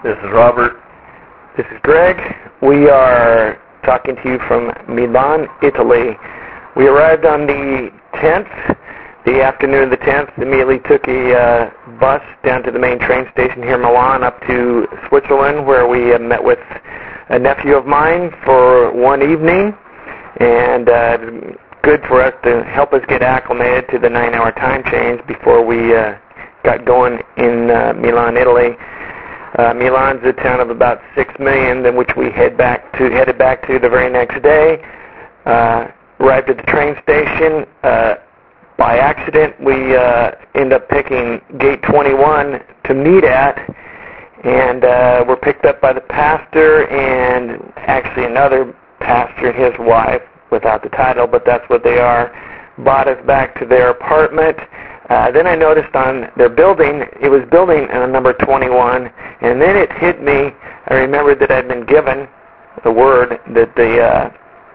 This is Robert. This is Greg. We are talking to you from Milan, Italy. We arrived on the 10th, the afternoon of the 10th. Immediately took a bus down to the main train station here in Milan up to Switzerland, where we met with a nephew of mine for one evening. And good for us to help us get acclimated to the 9-hour time change before we got going in Milan, Italy. Milan's a town of about 6 million, in which we headed back to the very next day. Arrived at the train station. By accident, we end up picking gate 21 to meet at, and were picked up by the pastor and actually another pastor and his wife, without the title, but that's what they are, brought us back to their apartment. Then I noticed on their building, it was building number 21, and then it hit me. I remembered that I'd been given the word that the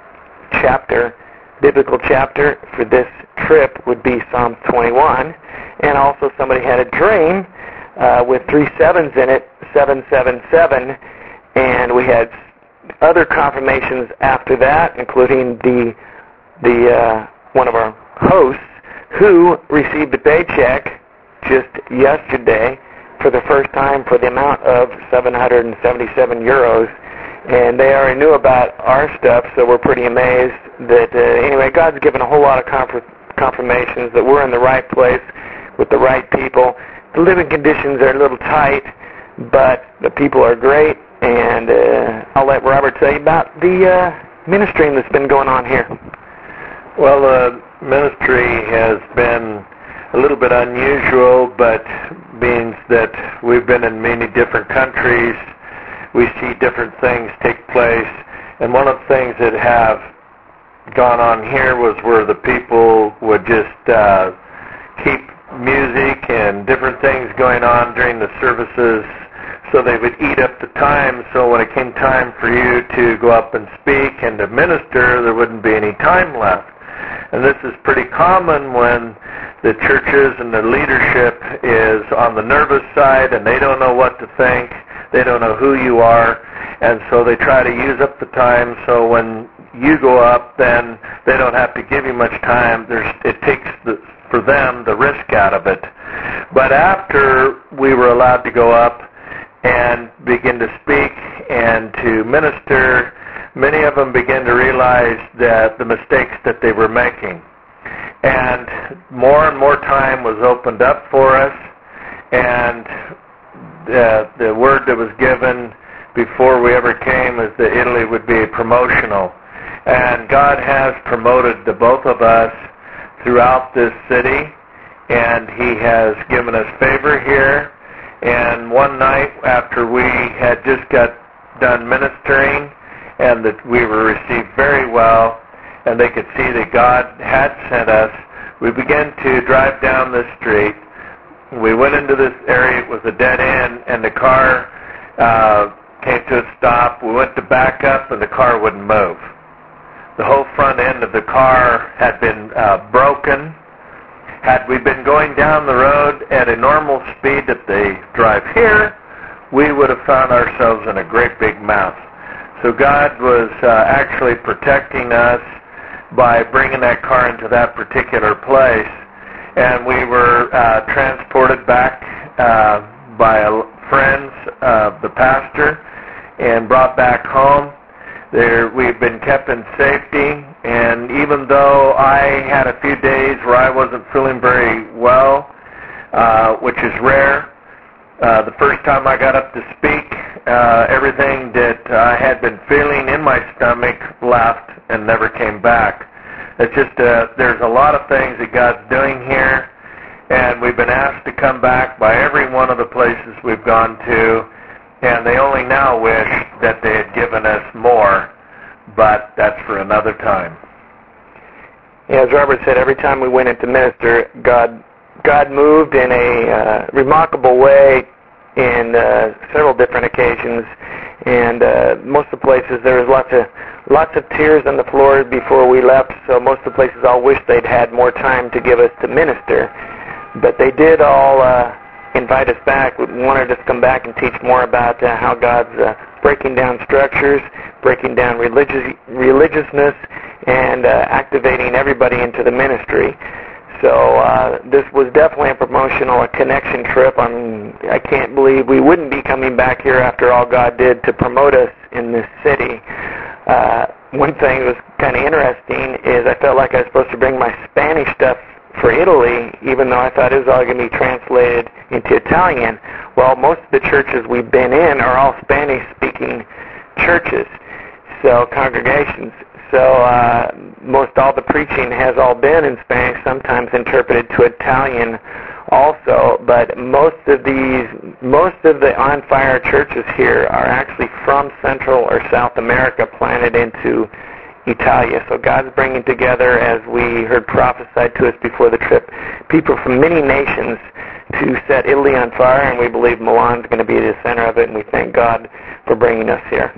biblical chapter for this trip would be Psalm 21, and also somebody had a dream with 3 sevens in it, 777, and we had other confirmations after that, including the one of our hosts who received a paycheck just yesterday for the first time for the amount of 777 euros. And they already knew about our stuff, so we're pretty amazed that, anyway, God's given a whole lot of confirmations that we're in the right place with the right people. The living conditions are a little tight, but the people are great, and I'll let Robert tell you about the ministry that's been going on here. Well, the ministry has been a little bit unusual, but means that we've been in many different countries. We see different things take place, and one of the things that have gone on here was where the people would just keep music and different things going on during the services, so they would eat up the time, so when it came time for you to go up and speak and to minister, there wouldn't be any time left. And this is pretty common when the churches and the leadership is on the nervous side and they don't know what to think. They don't know who you are, and so they try to use up the time, so when you go up, then they don't have to give you much time. It takes, for them, the risk out of it. But after we were allowed to go up and begin to speak and to minister, many of them began to realize that the mistakes that they were making. And more time was opened up for us, and the word that was given before we ever came is that Italy would be promotional. And God has promoted the both of us throughout this city, and He has given us favor here. And one night after we had just got done ministering and that we were received very well, and they could see that God had sent us, we began to drive down the street. We went into this area. It was a dead end, and the car came to a stop. We went to back up, and the car wouldn't move. The whole front end of the car had been broken. Had we been going down the road at a normal speed that they drive here, we would have found ourselves in a great big mess. So God was actually protecting us by bringing that car into that particular place. And we were transported back by friends of the pastor and brought back home. We've been kept in safety, and even though I had a few days where I wasn't feeling very well, which is rare, the first time I got up to speak, everything that I had been feeling in my stomach left and never came back. It's just there's a lot of things that God's doing here, and we've been asked to come back by every one of the places we've gone to, and they only now wish that they had given us more, but that's for another time. Yeah, as Robert said, every time we went in to minister, God moved in a remarkable way in several different occasions, and most of the places there was lots of tears on the floor before we left, so most of the places all wished they'd had more time to give us to minister. But they did all invite us back, wanted us to come back and teach more about how God's breaking down structures, breaking down religiousness, and activating everybody into the ministry. So this was definitely a promotional, a connection trip. I can't believe we wouldn't be coming back here after all God did to promote us in this city. One thing that was kind of interesting is I felt like I was supposed to bring my Spanish stuff for Italy, even though I thought it was all going to be translated into Italian. Well, most of the churches we've been in are all Spanish-speaking churches, so congregations. So most all the preaching has all been in Spanish, sometimes interpreted to Italian also, but most of the On Fire churches here are actually from Central or South America, planted into Italia. So God's bringing together, as we heard prophesied to us before the trip, people from many nations to set Italy on fire, and we believe Milan's going to be the center of it, and we thank God for bringing us here.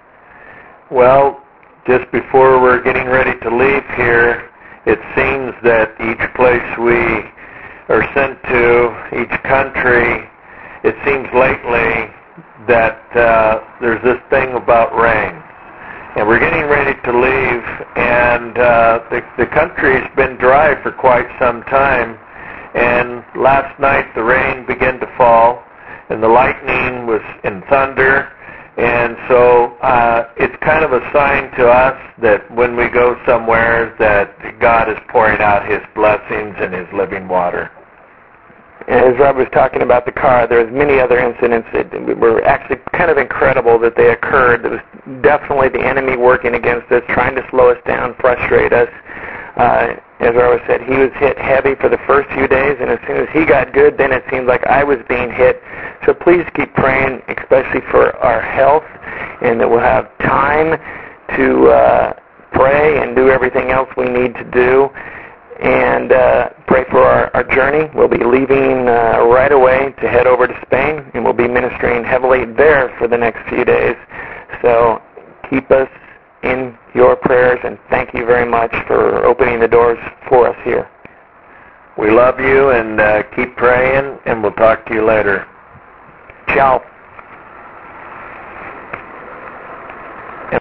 Well, just before we're getting ready to leave here, it seems that each place we are sent to, each country, it seems lately that there's this thing about rain. And we're getting ready to leave, and the country's been dry for quite some time. And last night the rain began to fall, and the lightning was in thunder. And so it's kind of a sign to us that when we go somewhere that God is pouring out His blessings and His living water. And as Rob was talking about the car, there was many other incidents that were actually kind of incredible that they occurred. There was definitely the enemy working against us, trying to slow us down, frustrate us. As Rob said, he was hit heavy for the first few days, and as soon as he got good, then it seemed like I was being hit. So please keep praying, especially for our health, and that we'll have time to pray and do everything else we need to do. And pray for our journey. We'll be leaving right away to head over to Spain, and we'll be ministering heavily there for the next few days. So keep us in your prayers, and thank you very much for opening the doors for us here. We love you, and keep praying, and we'll talk to you later. Ciao.